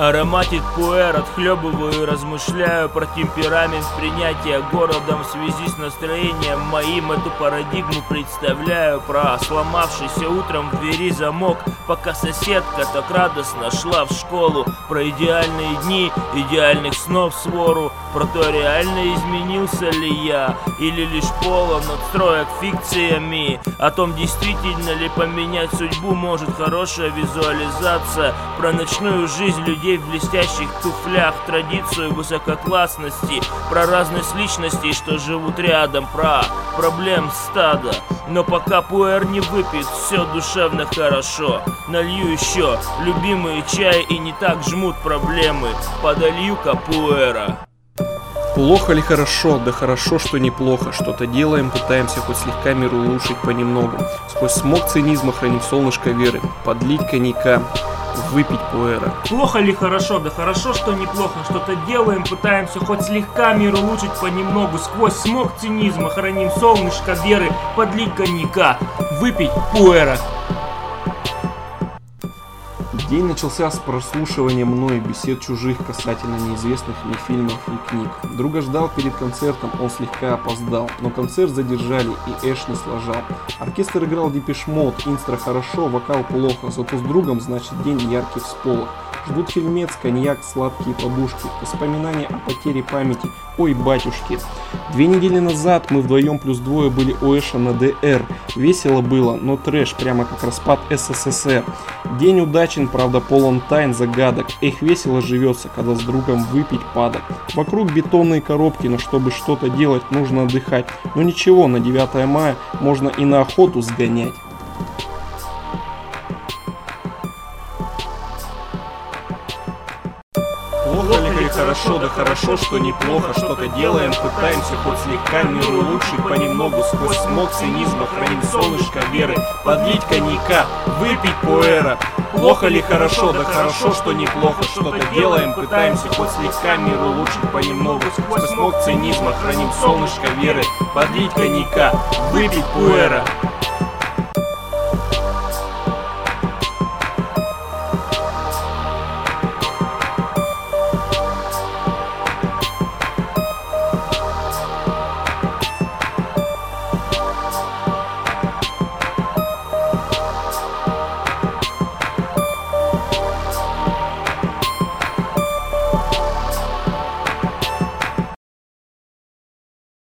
Ароматит пуэр, отхлебываю и размышляю про темперамент принятия городом в связи с настроением моим. Эту парадигму представляю, про сломавшийся утром в двери замок, пока соседка так радостно шла в школу. Про идеальные дни, идеальных снов свору, про то, реально изменился ли я или лишь полон отстроек фикциями. О том, действительно ли поменять судьбу может хорошая визуализация. Про ночную жизнь людей в блестящих туфлях, традицию высококлассности, про разность личностей, что живут рядом, про проблем стада. Но пока пуэр не выпит, все душевно хорошо. Налью еще любимый чай и не так жмут проблемы. Подолью-ка пуэра. Плохо ли хорошо? Да хорошо, что неплохо. Что-то делаем, пытаемся хоть слегка мир улучшить понемногу. Сквозь смог цинизма храним солнышко веры. Подлить коньяка, выпить пуэра. Плохо ли хорошо? Да хорошо, что неплохо. Что-то делаем, пытаемся хоть слегка мир улучшить понемногу. Сквозь смог цинизма храним солнышко веры. Подлить коньяка, выпить пуэра. День начался с прослушивания мной бесед чужих касательно неизвестных мне фильмов и книг. Друга ждал перед концертом, он слегка опоздал, но концерт задержали и Эш не сложал. Оркестр играл Депеш Мод, инстро хорошо, вокал плохо, зато с другом значит день яркий всполох. Ждут фильмец, коньяк, сладкие подушки, воспоминания о потере памяти, ой батюшки. 2 недели назад мы вдвоем плюс двое были у Эша на ДР. Весело было, но трэш, прямо как распад СССР. День удачен, правда полон тайн, загадок. Эх, весело живется, когда с другом выпить падок. Вокруг бетонные коробки, но чтобы что-то делать, нужно отдыхать. Но ничего, на 9 мая можно и на охоту сгонять. Плохо ли хорошо? Да хорошо, что неплохо. Что-то делаем, пытаемся хоть слегка мир улучшить понемногу. Сквозь смог цинизма храним солнышко веры. Подлить коньяка, выпить пуэра. Плохо ли хорошо? Да хорошо, что неплохо. Что-то делаем, пытаемся хоть слегка мир улучшить понемногу. Сквозь смог цинизма храним солнышко веры. Подлить коньяка, выпить пуэра.